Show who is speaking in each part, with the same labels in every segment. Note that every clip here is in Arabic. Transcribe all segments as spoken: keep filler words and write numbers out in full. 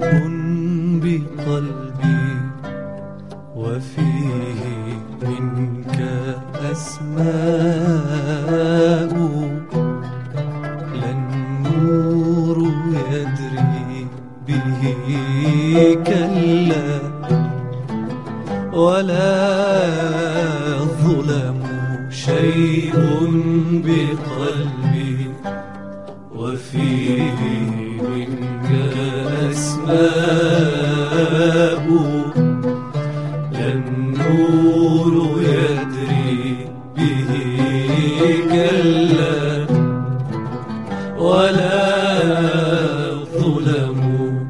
Speaker 1: بقلبي وفيه منك أسماء لا النور يدري به كلا ولا الظلم شيء بقلبي وفيه منك أسماء لا النور يدري به كلا ولا الظلم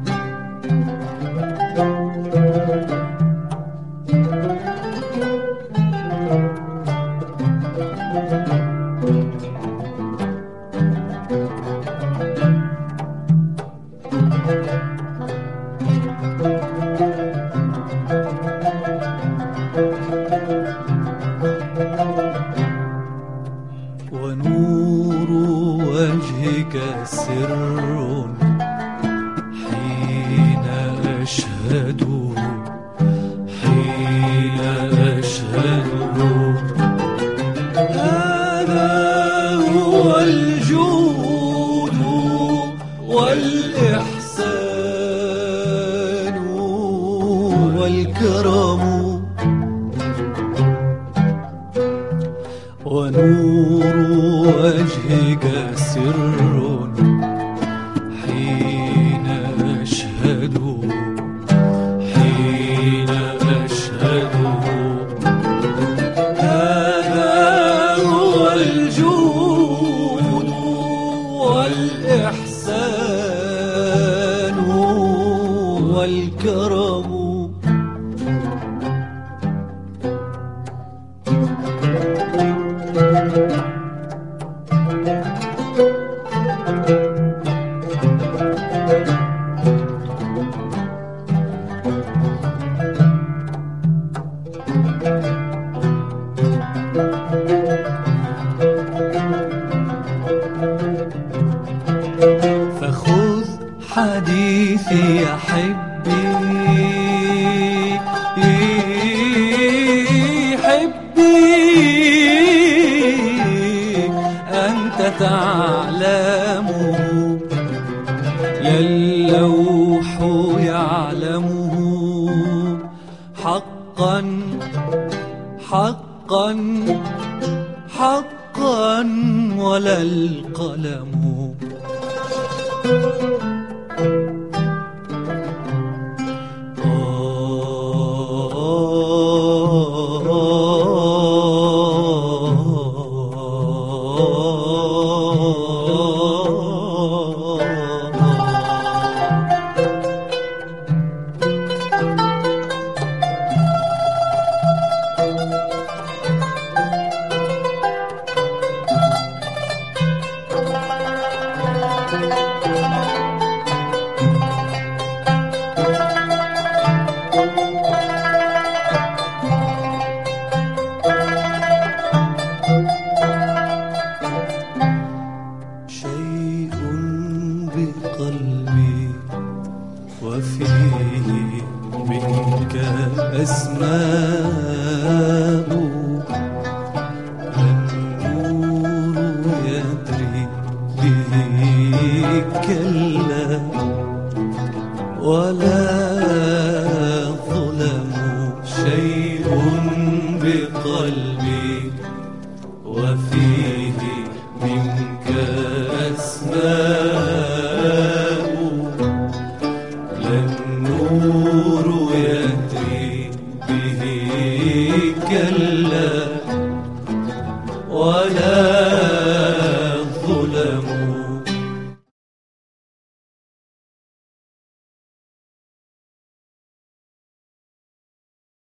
Speaker 1: ونور وجهك سر حين أشهده حين أشهده هذا هو الجود والإحسان والكرم ونور وجهك سر حين أشهده حين أشهده هذا هو الجود والإحسان والكرم فخذ حديثي يا حبي حبي أنت تعلمه لا اللوح يعلمه حقا حقا حقا ولا القلم شيء بقلبي وفيه منك أسماء النور يدري به كلا ولا ظلم شيء بقلبي وفيه منك أسماء